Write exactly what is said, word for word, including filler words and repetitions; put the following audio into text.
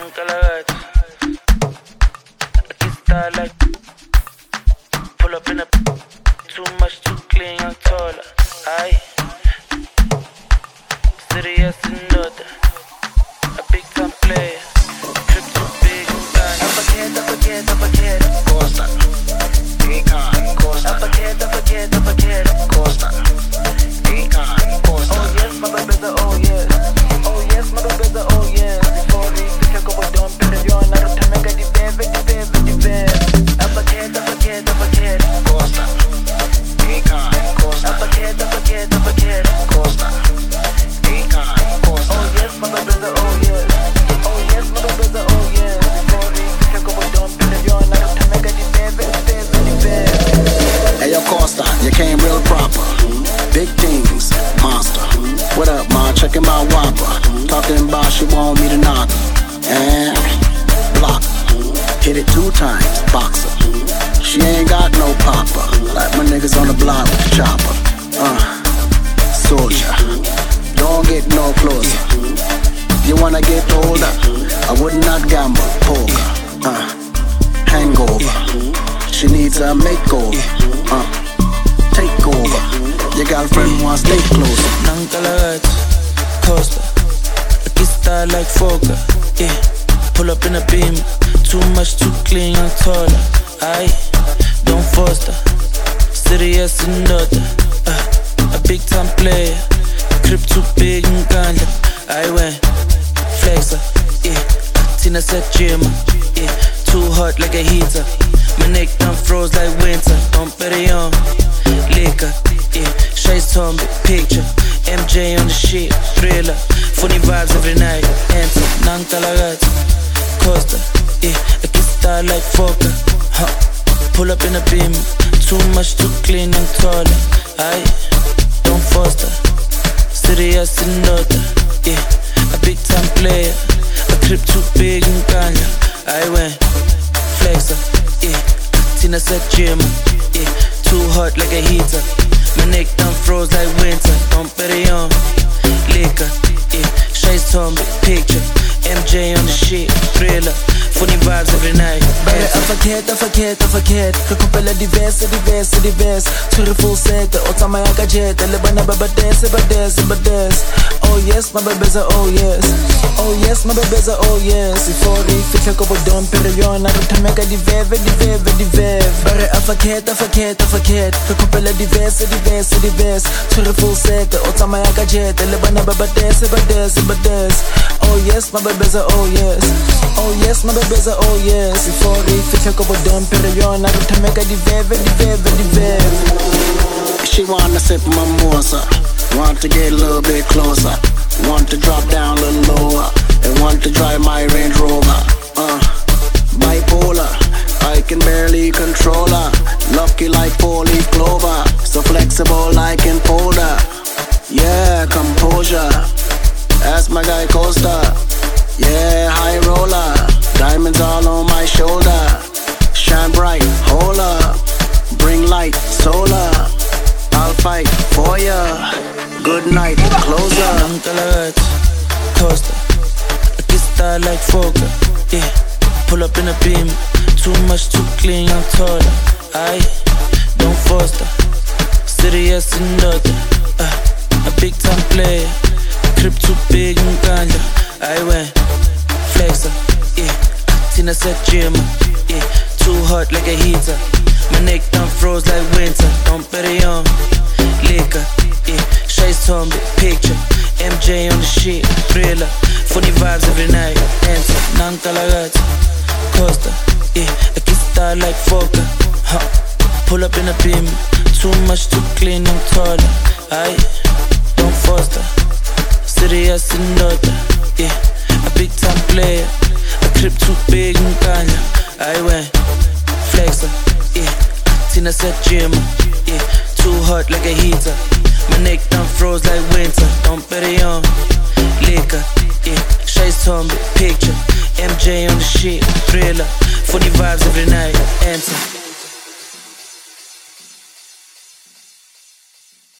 Nunca la got. Aquí está like. Pull up in a. Too much, too clean, young taller. Aye. Serious and nota. A big time player. Trip too big and gone. Up ahead, up ahead, up ahead. Costa. Econ. Costa. Up ahead, up ahead, up ahead. Costa. Econ. Costa. Oh yes, my baby's a oh yes. Oh yes, my baby's a oh yes. Before we pick up a dump, pero yo no te me caí de bebé, de bebé, de bebé. Up ahead, up ahead, up ahead. Costa. Econ. Costa. Up ahead, up ahead, up ahead. Costa. Econ. Costa. Oh yes, my baby's a oh yes. Oh yes, my baby's a oh yes. Before we pick up a dump, pero yo no te me caí de bebé, de bebé, de bebé. Hey yo, Costa, you came real proper. Big things, monster. What up, ma? Checking my whopper. Talking about she want me to knock her. And block her. Hit it two times, boxer. She ain't got no popper. Like my niggas on the block with the chopper. Uh, soldier. Don't get no closer. You wanna get older? I would not gamble, poker. Uh, hangover. She needs a makeover. Uh, take over. Your girlfriend wants to stay closer. Nunca la got. Costa. Aquí está like Foca. Yeah. Pull up in a beam. Too much, too clean, young taller. Aye. Don't foster. Serious and nota. Uh, a big time player. Crib too big and ganja. I went. Flexer. Yeah. Tina said Jimmer. Yeah. Too hot like a heater. My neck done froze like winter. Don't bet it on. Liquor. Yeah. Shades Tomb, picture. M J on the shit. Thriller. Funny vibes every night. Enter. Nunca la got. Costa. Yeah. Aquí está like Foca. Huh. Pull up in a beam. Too much, too clean and taller. Aye. Don't foster. Serious and nota. Yeah. A big time player. A crib too big and ganja. I went. Flexer. Yeah. Tina said Jimmer. Yeah. Too hot like a heater. My neck done froze like winter. Don't bet it on. Liquor. Yeah. Shades Tomb, picture. M J on the shit. Thriller. Funny vibes every night. Bare a fakhet, a fakhet, a fakhet. Re kopela diverse, diverse, diverse. Tshwere full set, o tsamaya ka jet. Le bana ba ba dance, ba dance, ba dance. Oh yes, my baby's a oh yes. Oh yes, my baby's a oh yes. Before we fitla ko bodom, pero yona re thameka diveve, diveve, diveve. Bare a fakhet, a fakhet, a fakhet. Re kopela diverse, diverse, diverse. Tshwere full set, o tsamaya ka jet. Le bana ba ba dance, ba dance, ba dance. Oh yes, my baby's a oh yes. Oh yes, my baby's a oh yes. Before we fitla ko bodom, pero yona re thameka diveve, diveve, diveve. She wanna sip my mimosa. Want to get a little bit closer. Want to drop down a little lower. And want to drive my Range Rover. Uh, bipolar, I can barely control her. Lucky like four-leaf clover. So flexible like in folder. Yeah, composure. That's my guy Costa. Yeah, high roller. Diamonds all on my shoulder. Shine bright, hold up. Bring light, solar. I'll fight for ya. Good night, closer. Nunca la got. Costa. Aquí está like Foca. Yeah. Pull up in a beam. Too much, too clean, young taller. Aye. Don't foster. Serious and nota. Uh, a big time player. Crib too big and ganja. I went. Flexer. Yeah. Tina said Jimmer. Yeah. Too hot like a heater. My neck done froze like winter. Don't bet it on. Liquor. Yeah. Shades Tomb, picture. M J on the shit. Thriller. Funny vibes every night. Enter. Nunca la got. Costa. Yeah. Aquí está like Foca. Huh. Pull up in a beam. Too much, too clean and taller. Aye. Don't foster. Serious and nota. Yeah. A big time player. A crib too big and ganja. I went. Flexer. Yeah. Tina said Jimmer. Yeah. Too hot like a heater. My neck done froze like winter. Don't bet it on. Liquor. Yeah. Shades Tomb, picture. M J on the shit. Thriller. Funny vibes every night. Enter.